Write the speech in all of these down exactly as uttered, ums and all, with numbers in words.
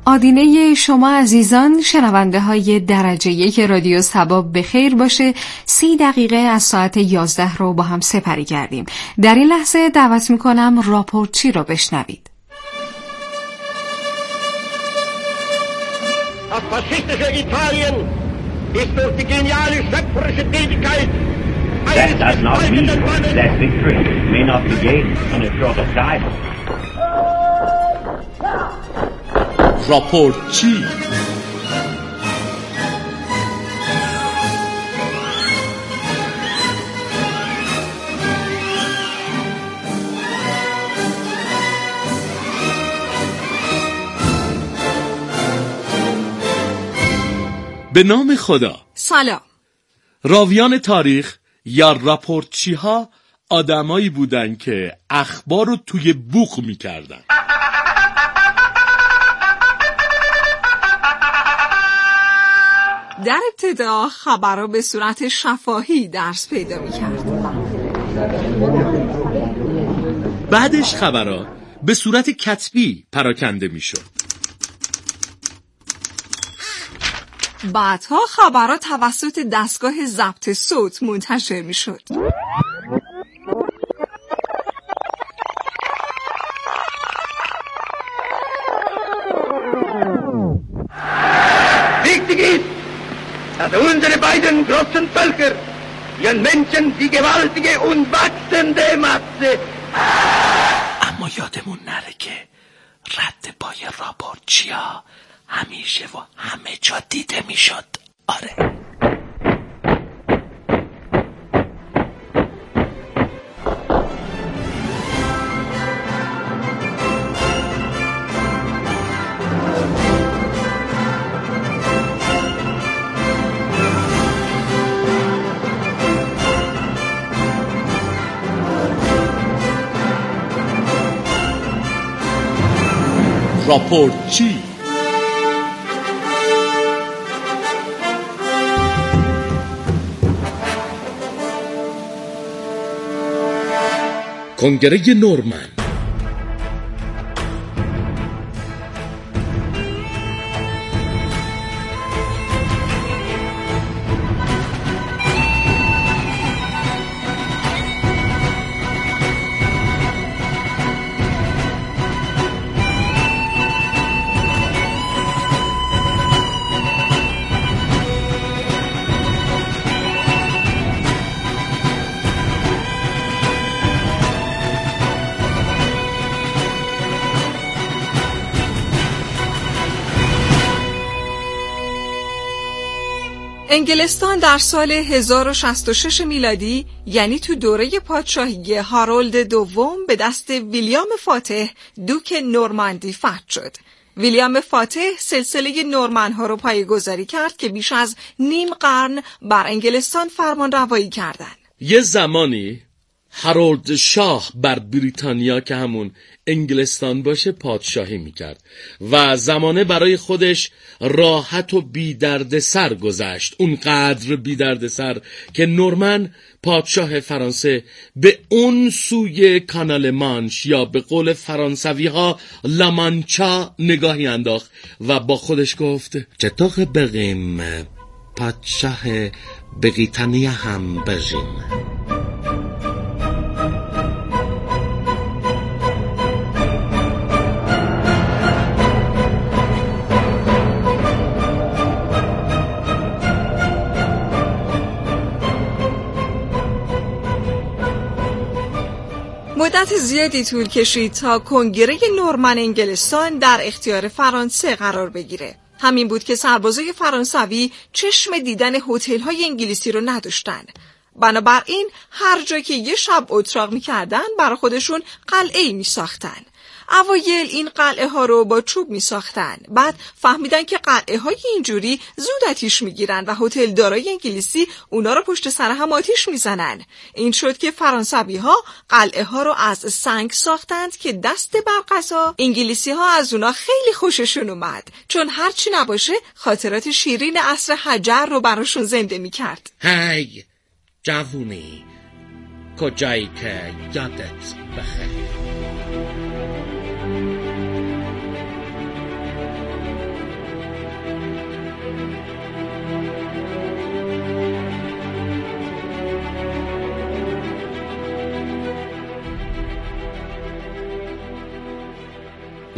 آدینه شما عزیزان شنونده های درجه یک رادیو سبا بخیر باشه. سی دقیقه از ساعت یازده رو با هم سپری کردیم. در این لحظه دعوت میکنم راپورچی رو بشنوید. Das faschistische Italien ist durch die geniale schöpferische Tätigkeit That does not mean that victory may not be gained in a short of time. راپورچی به نام خدا. سلام. راویان تاریخ یا راپورچی ها آدمایی بودن که اخبار رو توی بوق میکردن. در ابتدا خبرها به صورت شفاهی درس پیدا میکرد. بعدش خبرها به صورت کتبی پراکنده میشد. بعدها خبرها توسط دستگاه ضبط صوت منتشر میشد. Wichtig ist, dass unsere beiden großen Völker ihren Menschen die gewaltige und wachsende Masse. اما یادمون نره که رد پای راپورچیا همیشه و همه جا دیده میشد. آره. راپورچی کنگره نورمن. انگلستان در سال هزار و شصت و شش میلادی، یعنی تو دوره پادشاهی هارولد دوم، به دست ویلیام فاتح دوک نورماندی فتح شد. ویلیام فاتح سلسله نورمن ها رو پایه‌گذاری کرد که بیش از نیم قرن بر انگلستان فرمان روایی کردند. یه زمانی هارولد شاه بر بریتانیا که همون انگلستان باشه پادشاهی میکرد و زمانه برای خودش راحت و بی درد سر گذشت. اونقدر بی درد سر که نورمن پادشاه فرانسه به اون سوی کانال مانش یا به قول فرانسوی ها لامانچا نگاهی انداخت و با خودش گفت چطور بگیم پادشاه بریتانیا هم بشیم. مدت زیادی طول کشید تا کنگره نورمن انگلستان در اختیار فرانسه قرار بگیره. همین بود که سربازای فرانسوی چشم دیدن هتل‌های انگلیسی رو نداشتن. بنابراین هر جا که یه شب اتراق می‌کردن برای خودشون قلعه‌ای می‌ساختن. اوایل این قلعه ها رو با چوب می ساختن. بعد فهمیدن که قلعه های اینجوری زود آتیش می گیرن و هتل دارای انگلیسی اونا رو پشت سر هم آتیش می زنن. این شد که فرانسوی ها قلعه ها رو از سنگ ساختند که دست بر قضا انگلیسی ها از اونا خیلی خوششون اومد، چون هرچی نباشه خاطرات شیرین عصر حجر رو براشون زنده می کرد. هی جوونی، کجایی که یادت بخیر.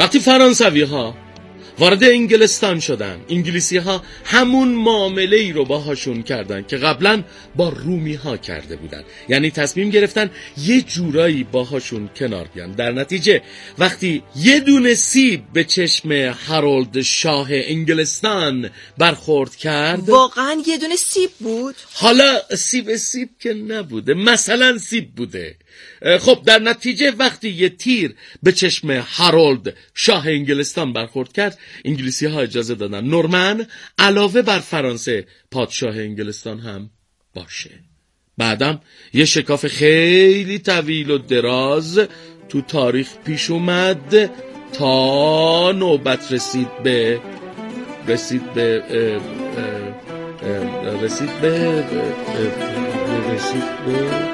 وقتی فرانسوی ها وارد انگلستان شدن، انگلیسی ها همون معامله ای رو باهاشون کردن که قبلا با رومی ها کرده بودن، یعنی تصمیم گرفتن یه جورایی باهاشون کنار بیان. در نتیجه وقتی یه دونه سیب به چشم هارولد شاه انگلستان برخورد کرد، واقعا یه دونه سیب بود؟ حالا سیب سیب که نبوده، مثلا سیب بوده. خب در نتیجه وقتی یه تیر به چشم هارولد شاه انگلستان برخورد کرد، انگلیسی ها اجازه دادن نورمن علاوه بر فرانسه پادشاه انگلستان هم باشه. بعدم یه شکاف خیلی طویل و دراز تو تاریخ پیش اومد تا نوبت رسید به رسید به اه اه اه رسید به رسید به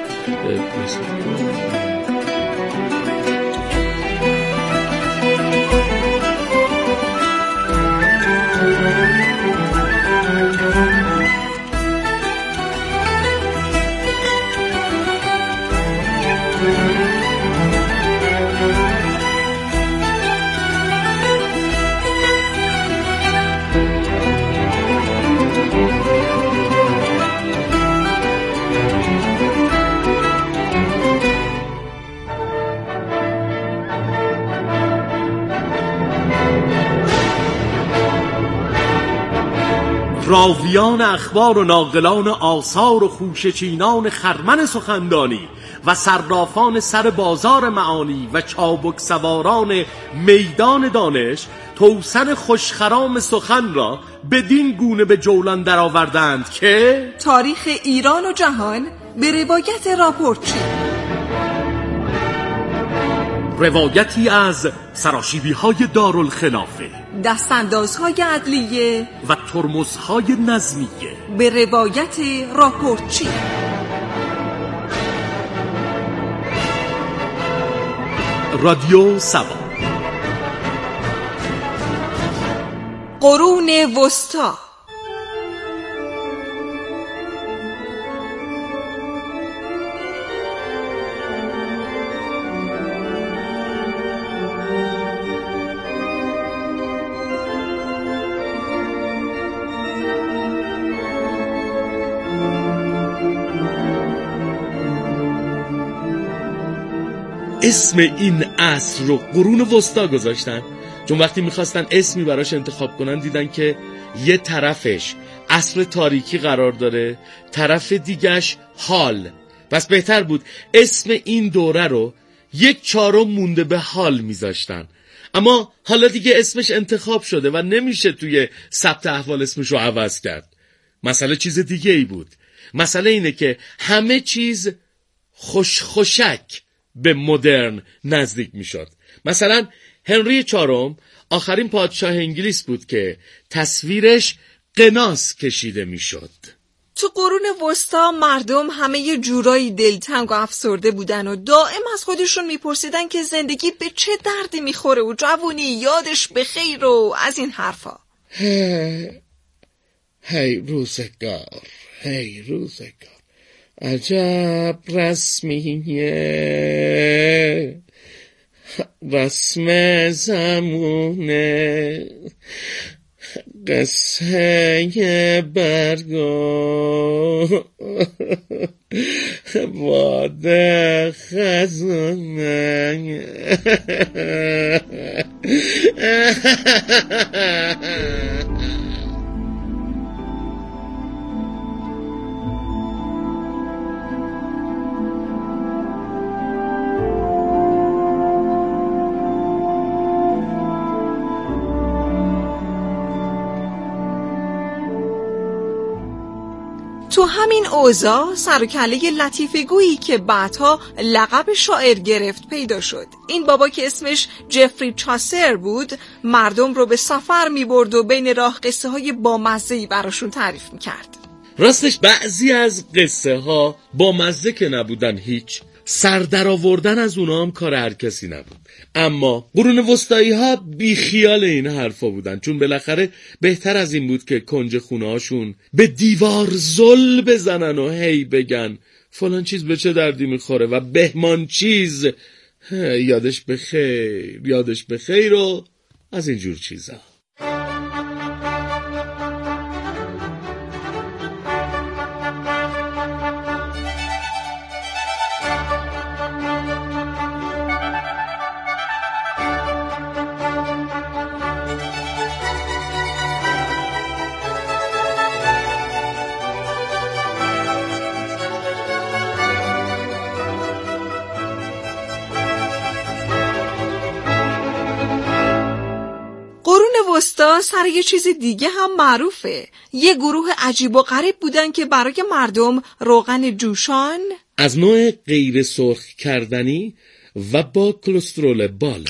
راویان اخبار و ناقلان آثار و خوشه‌چینان خرمن سخندانی و صرافان سر بازار معانی و چابک سواران میدان دانش توسن خوشخرام سخن را بدین گونه به جولان درآوردند که تاریخ ایران و جهان به روایت راپورچی، روایتی از سراشیبی‌های دارالخلافه، دستاندازهای عدلیه و ترمزهای نظمیه به روایت راپورچی. رادیو سبا. قرون وسطی. اسم این عصر رو قرون وسطی گذاشتن چون وقتی میخواستن اسمی براش انتخاب کنن دیدن که یه طرفش عصر تاریکی قرار داره، طرف دیگش حال، پس بهتر بود اسم این دوره رو یک چهارم مونده به حال میذاشتن. اما حالا دیگه اسمش انتخاب شده و نمیشه توی ثبت احوال اسمش رو عوض کرد. مسئله چیز دیگه ای بود. مسئله اینه که همه چیز خوش خوشک به مدرن نزدیک میشد. مثلا هنری چهارم آخرین پادشاه انگلیس بود که تصویرش قناس کشیده میشد. تو قرون وسطا مردم همه یه جورایی دلتنگ و افسرده بودن و دائم از خودشون میپرسیدن که زندگی به چه دردی میخوره و جوونی یادش بخیر و از این حرفا. هی, هی روزگار، هی روزگار، عجب رسمیه، رسم زمونه، قصه برگو باد خزانه. تو همین اوضاع سر و کله لطیفه گویی که بعدها لقب شاعر گرفت پیدا شد. این بابا که اسمش جفری چاسر بود مردم رو به سفر می برد و بین راه قصه های بامزه‌ای براشون تعریف می کرد. راستش بعضی از قصه ها بامزه که نبودن هیچ، سر در آوردن از اونا هم کار هر کسی نبود. اما قرون وسطایی ها بی خیال این حرفا بودن، چون بالاخره بهتر از این بود که کنج خونه هاشون به دیوار زل بزنن و هی بگن فلان چیز به چه دردی میخوره و بهمان چیز یادش بخیر، یادش بخیر و از اینجور چیزا. وسطا سر یه چیز دیگه هم معروفه. یه گروه عجیب و غریب بودن که برای مردم روغن جوشان از نوع غیر سرخ کردنی و با کلسترول بالا،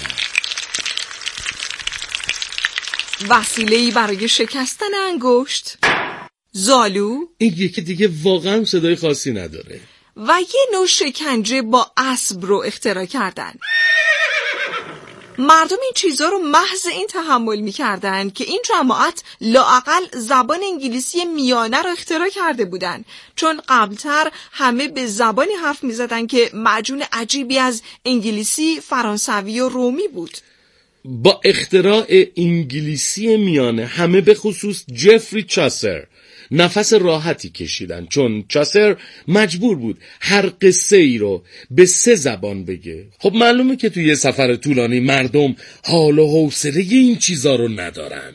وسیله‌ای برای شکستن انگشت، زالو، این یکی دیگه واقعا صدای خاصی نداره، و یه نوع شکنجه با اسب رو اختراع کردن. مردم این چیزا رو محض این تحمل می‌کردن که این جماعت لااقل زبان انگلیسی میانه رو اختراع کرده بودن، چون قبلتر همه به زبانی حرف می‌زدن که معجون عجیبی از انگلیسی، فرانسوی و رومی بود. با اختراع انگلیسی میانه همه به خصوص جفری چاسر نفس راحتی کشیدن، چون چاسر مجبور بود هر قصه ای رو به سه زبان بگه. خب معلومه که توی یه سفر طولانی مردم حال و حوصله این چیزا رو ندارن.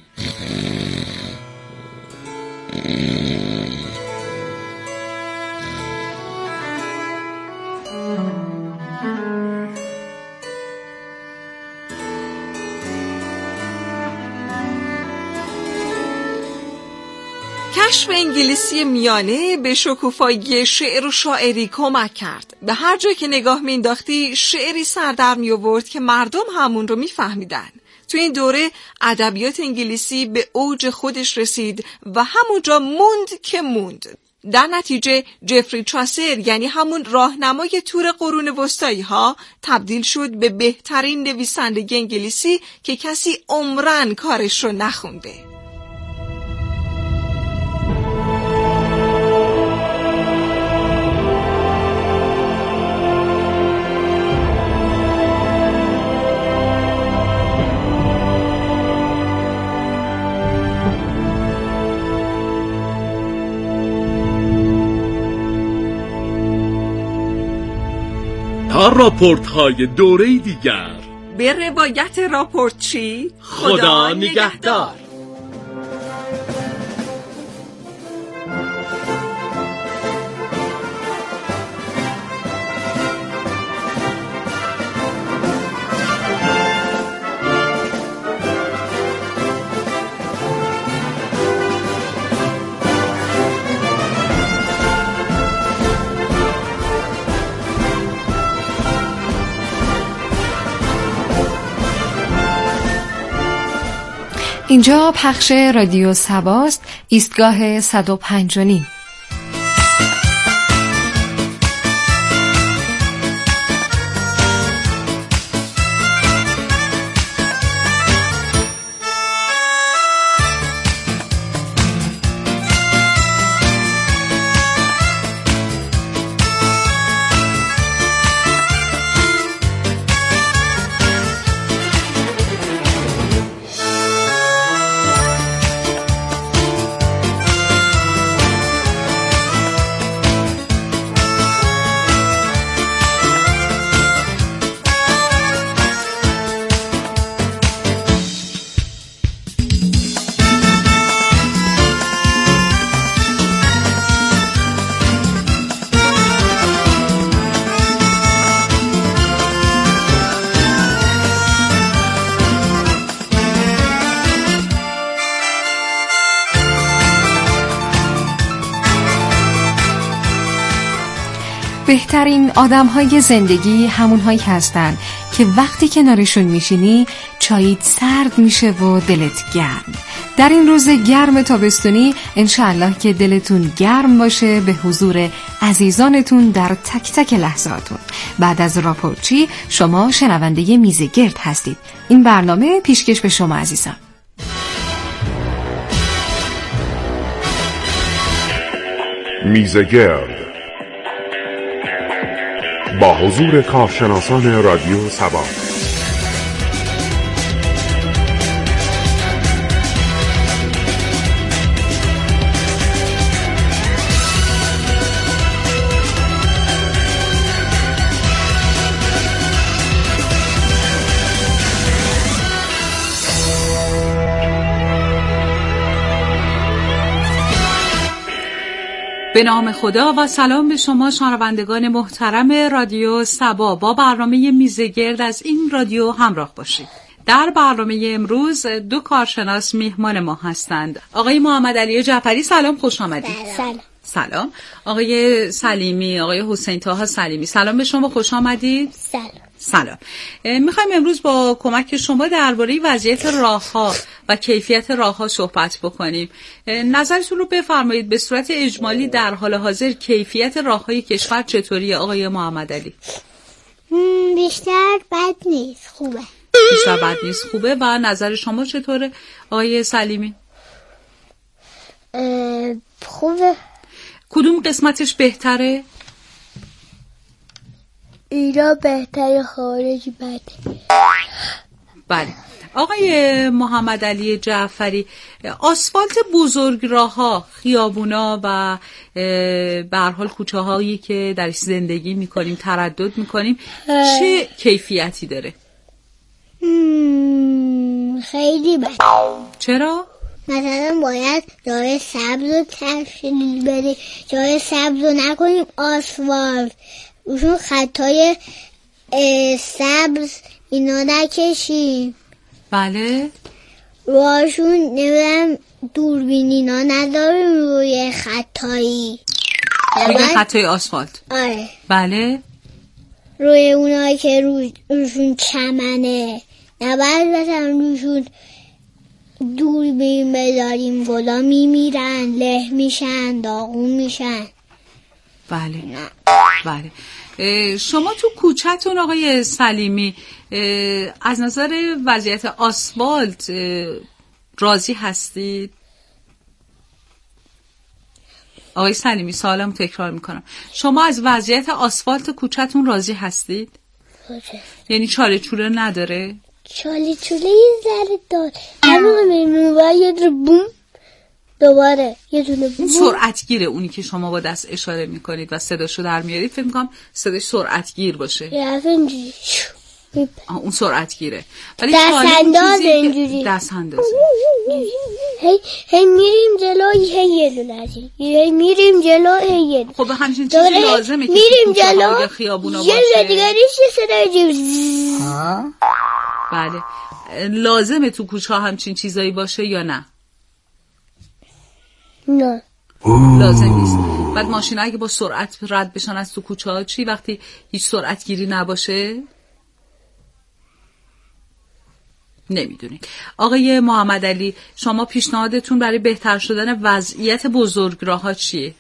کشف انگلیسی میانه به شکوفایی شعر و شاعری کمک کرد. به هر جا که نگاه مینداختی شعری سر در می آورد که مردم همون رو میفهمیدن. تو این دوره ادبیات انگلیسی به اوج خودش رسید و همونجا موند که موند. در نتیجه جفری چاسر، یعنی همون راهنمای تور قرون وسطایی ها، تبدیل شد به بهترین نویسنده انگلیسی که کسی عمرن کارش رو نخونده. تا راپورت های دوره دیگر، به روایت راپورتچی خدا, خدا نگهدار. اینجا پخش رادیو سباست، ایستگاه صد و پنج و نیم. بهترین آدم‌های زندگی همون‌هایی هستن که وقتی کنارشون میشینی چاییت سرد میشه و دلت گرم. در این روز گرم تابستونی انشاءالله که دلتون گرم باشه به حضور عزیزانتون در تک تک لحظاتون. بعد از راپورتچی شما شنونده میز گرد هستید. این برنامه پیشکش به شما عزیزان. میز گرد، با حضور کارشناسان رادیو سبا. به نام خدا و سلام به شما شنوندگان محترم رادیو سبا. با برنامه میزگرد از این رادیو همراه باشید. در برنامه امروز دو کارشناس میهمان ما هستند. آقای محمد علی جعفری، سلام، خوش آمدید. سلام. سلام. آقای سلیمی، آقای حسین طاها سلیمی، سلام به شما، خوش آمدید. سلام. سلام. میخوایم امروز با کمک شما درباره وضعیت راه‌ها و کیفیت راه‌ها صحبت بکنیم. نظرتون رو بفرمایید به صورت اجمالی در حال حاضر کیفیت راه‌های کشور چطوریه آقای محمد علی؟ بیشتر بد نیست، خوبه. بیشتر بد نیست، خوبه. و نظر شما چطوره آقای سلیمی؟ خوبه. کدوم قسمتش بهتره؟ ایران بهتره، خارج بده. بله. آقای محمد علی جعفری، آسفالت بزرگراه‌ها، خیابونا و به هر حال کوچه‌هایی که درش زندگی می‌کنیم، تردد می‌کنیم، چه کیفیتی داره؟ خیلی بده. چرا؟ مثلا باید جای سبز رو تشکیل بدیم، جای سبز رو نکنیم آسفالت، روشون خطای سبز اینا نکشیم. بله. روشون نمیدونم دوربین اینا نداریم روی خطایی، روی خطای آسفالت. آره. بله. روی اونایی که روی روشون چمنه نباید مثلا روشون دوربین بذاریم، گلا میمیرن، له میشن، داغون میشن. بله. بله. شما تو کوچه‌تون آقای سلیمی از نظر وضعیت آسفالت راضی هستید؟ آقای سلیمی، سوالم تکرار میکنم، شما از وضعیت آسفالت کوچه‌تون راضی هستید؟ راضی. یعنی چاله چوله نداره؟ چاله چوله یه ذره داره، همون میمونه یه دونه بوم دوباره یه دونه بوم. سرعتگیره اونی که شما با دست اشاره میکنید و صداشو در میارید، فکر میکنم صداش سرعتگیر باشه. یه اینجوری اون سرعتگیره. ولی دست اندازه اینجوری دست اندازه هی هی میریم جلو، هی یه دونه هی میریم جلو، هی یه دونه. خب همچین چیزی لازمه که میریم جلو خیابونا باشه. یه دیگریش یه صدای بله. لازمه تو کوچه ها همچین چیزایی باشه یا نه؟ نه، لازم نیست. بعد ماشینا اگه با سرعت رد بشن از تو کوچه ها چی وقتی هیچ سرعت گیری نباشه؟ نمیدونید. آقای محمد علی، شما پیشنهادتون برای بهتر شدن وضعیت بزرگراه‌ها چیه؟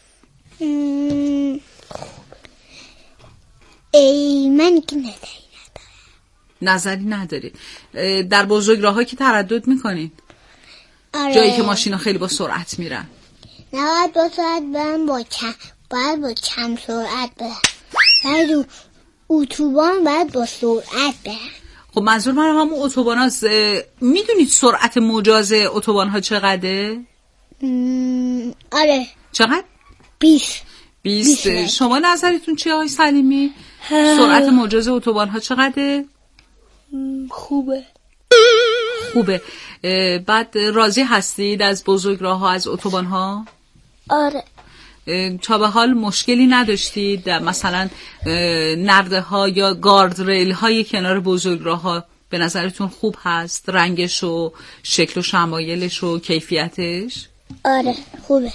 ای من که نداری نظری ندارید. در بزرگراه‌ها که تردد میکنین؟ آره. جایی که ماشینا خیلی با سرعت میرن. نباید با سرعت برن، با کم باید با کم سرعت برن. باید اتوبان باید با سرعت برن. خب منظور من همون اتوبان هاست. میدونید سرعت مجاز اتوبان ها چقدره؟ آره. چقدر؟ بیست. بیست. شما نظرتون چیه آقای سلیمی؟ سرعت مجاز اتوبان ها چقدره؟ خوبه. خوبه. بعد راضی هستید از بزرگراه ها، از اتوبان ها؟ آره. تا به حال مشکلی نداشتید مثلا نرده ها یا گارد ریل های کنار بزرگراه ها به نظرتون خوب هست؟ رنگش و شکل و شمایلش و کیفیتش؟ آره خوبه.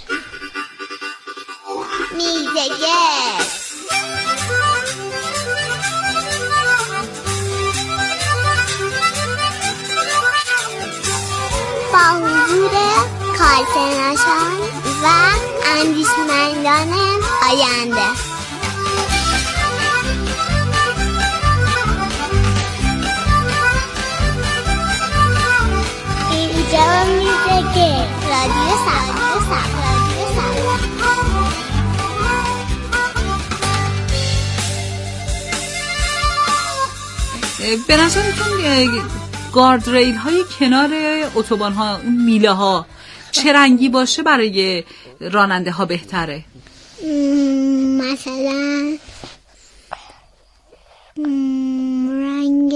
میزگرد با حضور کارشناسان و اندیشمندان آینده. اینجا میزگرد رادیو سبا. رادیو سبا. به نظرتون گارد ریل های کنار اتوبان ها، اون میله ها چه رنگی باشه برای راننده ها بهتره؟ مثلا رنگ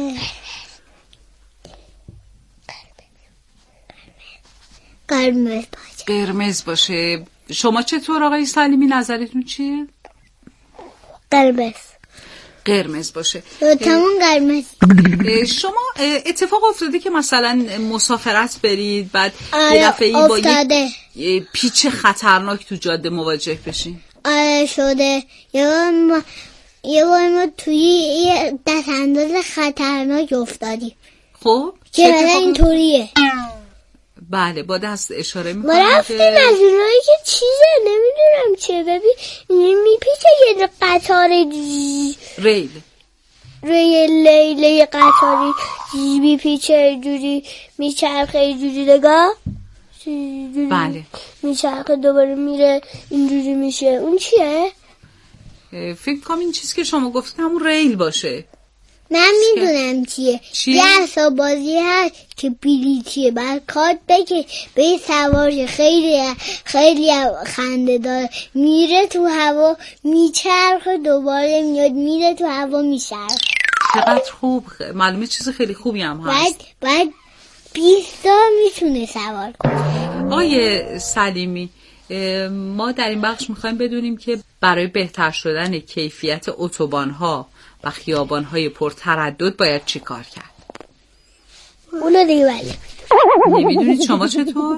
قرمز باشه. قرمز باشه. شما چطور آقای سلیمی، نظرتون چیه؟ قرمز قرمز باشه. تمام قرمز. شما اتفاق افتاده که مثلا مسافرت برید بعد آره یه دفعه با یه پیچ خطرناک تو جاده مواجه بشین؟ آره شده. یه ما یه بار ما توی یه دست انداز خطرناک افتادیم. خب که اینطوریه. بله با دست اشاره میکنم. ما رفتیم که... از اونایی که چیزه نمیدونم چه، ببین میپیچه یه قطار ریل ریل لیله قطاری میپیچه جوری میچرخه جوری نگاه بله میچرخه دوباره میره اینجوری میشه. اون چیه؟ فکر کنم این چیزی که شما گفتید همون ریل باشه. من میدونم چیه. یه حساب بازی هست که بلیتیه بعد کارت بگه به سوارش، خیلی خیلی خنده داره، میره تو هوا میچرخه دوباره میاد میره تو هوا میچرخه. چقدر خوب، معلومه چیز خیلی خوبی هم هست. بعد بعد بیست تا میتونه سوار کنه. آقای سلیمی، ما در این بخش میخوایم بدونیم که برای بهتر شدن کیفیت اتوبان‌ها و خیابان‌های پرتردد باید چی کار کرد؟ اونو دیگه بله نمیدونید شما چطور؟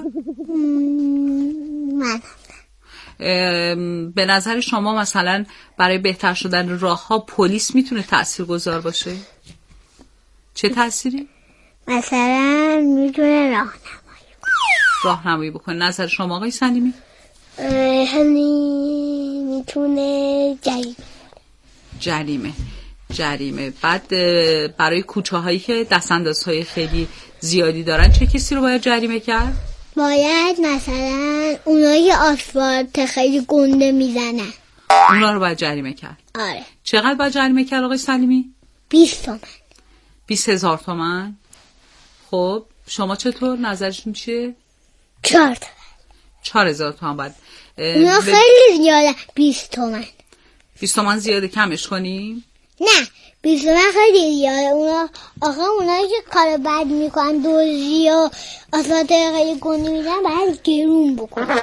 من به نظر شما مثلا برای بهتر شدن راه‌ها پلیس میتونه تاثیرگذار باشه؟ چه تأثیری؟ مثلا میتونه راهنمایی راهنمایی بکنه. نظر شما آقای سلیمی؟ همین میتونه جریمه جریمه جریمه بعد برای کوچه هایی که دستاندازهای خیلی زیادی دارن چه کسی رو باید جریمه کرد؟ باید مثلا اونایی آسفالت خیلی گنده میزنن اونا رو باید جریمه کرد. آره. چقدر باید جریمه کرد آقای سلیمی؟ بیست تومن. بیست هزار تومن. خب شما چطور؟ نظرشون چیه؟ چهار تومن. چهار هزار تومن باید. اونا خیلی زیاده. بیست تومن. بیست تومن زیاده، کمش کنیم؟ نه بیست تومن خیلی زیاده. اونا آخه اونایی که کار بد میکنن دوزی و آسفالت خیلی گنده میزنن باید گرون بکنن.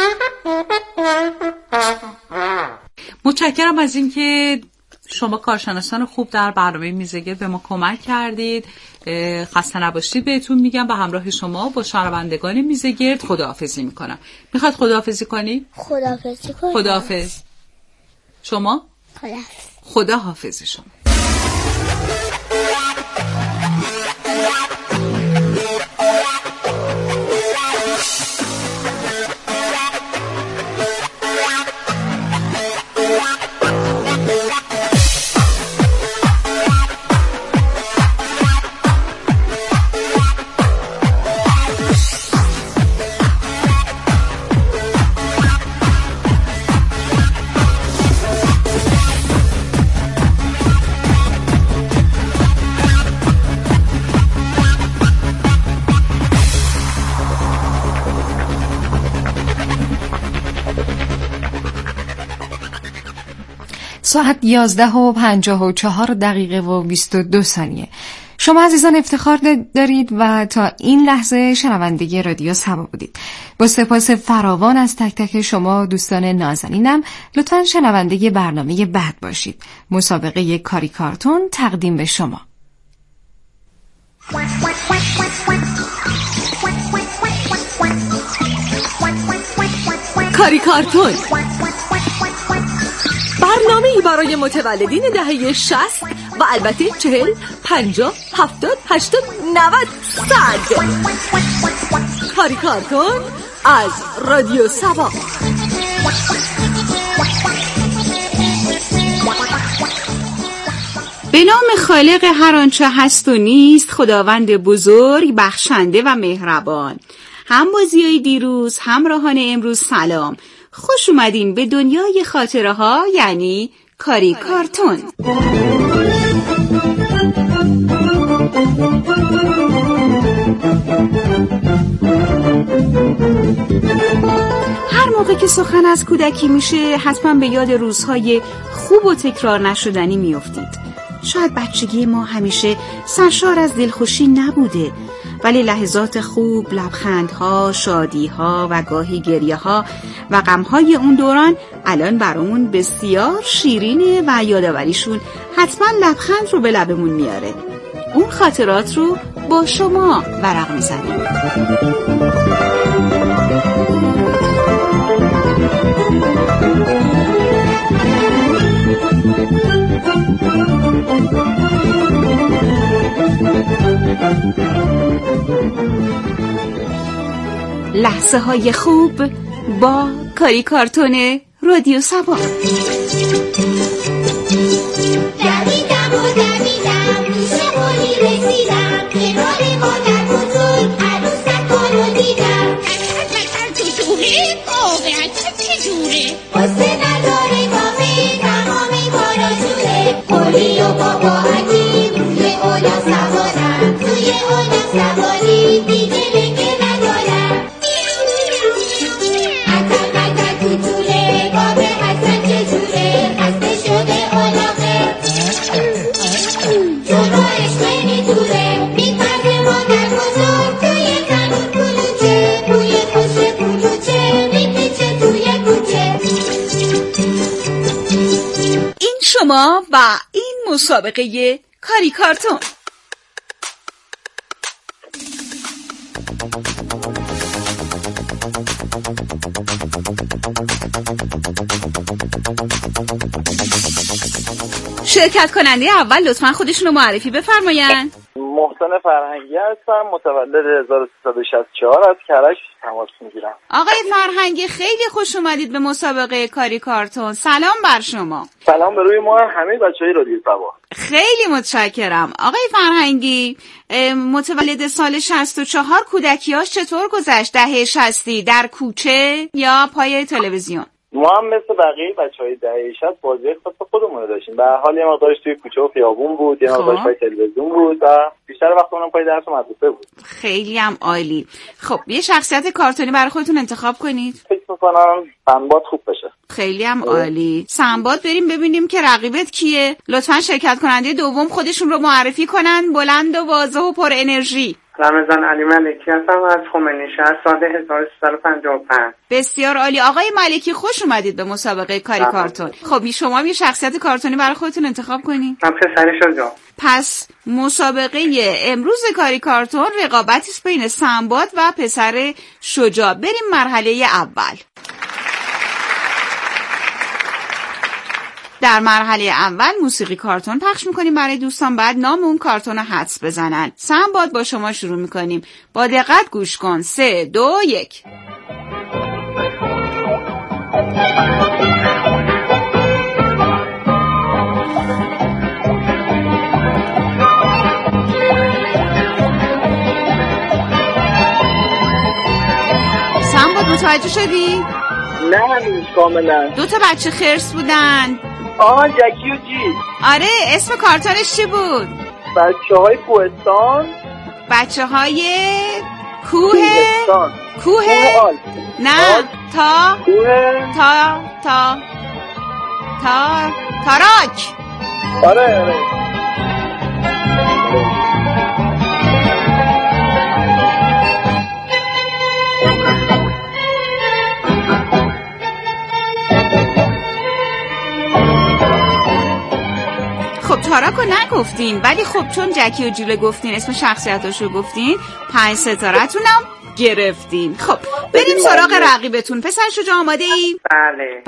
متشکرم از این که شما کارشناسان خوب در برنامه میزگرد به ما کمک کردید. خسته نباشید بهتون میگم. به همراه شما با شنوندگان میزگرد خداحافظی میکنم. میخواد خداحافظی کنی؟ خداحافظی کنی. خداحافظ. شما؟ خداحافظ. خداحافظ شما. ساعت یازده و پنجاه و چهار دقیقه و بیست و دو ثانیه. شما عزیزان افتخار دارید و تا این لحظه شنونده رادیو سبا بودید. با سپاس فراوان از تک تک شما دوستان نازنینم، لطفاً شنونده برنامه بعد باشید. مسابقه کاری کارتون تقدیم به شما. کاری کارتون، برنامه‌ای برای متولدین دهه شصت و البته چهل، پنجاه، هفتاد، هشتاد، نود، صد. کاری کارتون از رادیو سبا. به نام خالق هر آنچه هست و نیست، خداوند بزرگ، بخشنده و مهربان. هم بازیای دیروز، همراهان امروز سلام. خوش اومدین به دنیای خاطره ها، یعنی کاری کارتون. هر موقع که سخن از کودکی میشه حتما به یاد روزهای خوب و تکرار نشدنی میافتید. شاید بچگی ما همیشه سرشار از دلخوشی نبوده، ولی لحظات خوب، لبخندها، شادیها و گاهی گریه‌ها و غم‌های اون دوران الان برامون بسیار شیرینه و یادآوریشون حتما لبخند رو به لبمون میاره. اون خاطرات رو با شما ورق میزنیم. لحظه های خوب با کاری کارتون رادیو سبا. دویدم و دویدم پیش قولی رسیدم، کنار مادر بزرگ عروسک رو دیدم. اکر چجوره؟ واقعا چجوره؟ قصه نداره واقعی تمامی کارا جوره. قولی و بابا عجیب روی اولا سوارم، توی اولا سواری دیگه لنگه ندارم. اکر اکر چجوره؟ باب حسن چجوره؟ خسته شده اولاقه جلو اشمینی دوره، میپرده مادر بزرگ توی تنور کلوچه، بوی خوش کلوچه میپیچه توی کوچه. این شما و این مسابقه کاری کارتون. شرکت کننده اول لطفاً خودشون رو معرفی بفرماین. محسن فرهنگی هستم، متولد هزار و سیصد و شصت و چهار از کرج تماس میگیرم. آقای فرهنگی خیلی خوش اومدید به مسابقه کاری کارتون. سلام بر شما. سلام به روی ما همه بچهای رادیو سبا. خیلی متشکرم. آقای فرهنگی متولد سال شصت و چهار، کودکیاش چطور گذشت؟ دهه شصتی در کوچه یا پای تلویزیون؟ ما هم مثل بقیه بچهای دهه شصت بازی خاص خودمون رو داشتیم. به حال یه مقدارش توی کوچه و خیابون بود، یه مقدارش پای تلویزیون بود و بیشتر وقتمون پای درس و مدرسه بود. خیلی هم عالی. خب یه شخصیت کارتونی برای خودتون انتخاب کنید. فکر می‌کنم سنباد خوب بشه. خیلی هم عالی. سنباد بریم ببینیم که رقیبت کیه. لطفاً شرکت کننده دوم خودشون رو معرفی کنن، بلند و واضح و پر انرژی. رمضان علی ملکی هستم از خمینی شهر، سال هزار و سیصد و پنجاه و پنج. بسیار عالی. آقای ملکی خوش اومدید به مسابقه کاری کارتون. خب شما یه شخصیت کارتونی برای خودتون انتخاب کنید. من پسر شجاع. پس مسابقه امروز کاری کارتون رقابتی است بین سنباد و پسر شجاع. بریم مرحله اول. در مرحله اول موسیقی کارتون پخش میکنیم برای دوستان، بعد نام اون کارتون رو حدس بزنن. سنباد با شما شروع میکنیم، با دقت گوش کن. سه دو یک. سنباد متوجه شدی؟ نه هنوز کاملا. دو تا بچه خرس بودن. آها جکی و جیل. آره اسم کارتونش چی بود؟ بچه های کوهستان. بچه های کوه کوهستان. کوه آل. نه آل. تا کوه تا تا تا تاراک. آره آره. خب تاراکو نگفتین، ولی خب چون جکی و جیل گفتین، اسم شخصیتاشو گفتین، پنج ستاره‌تونم گرفتین. خب بریم سراغ رقیبتون. پسر شجاع آماده ای؟ بله.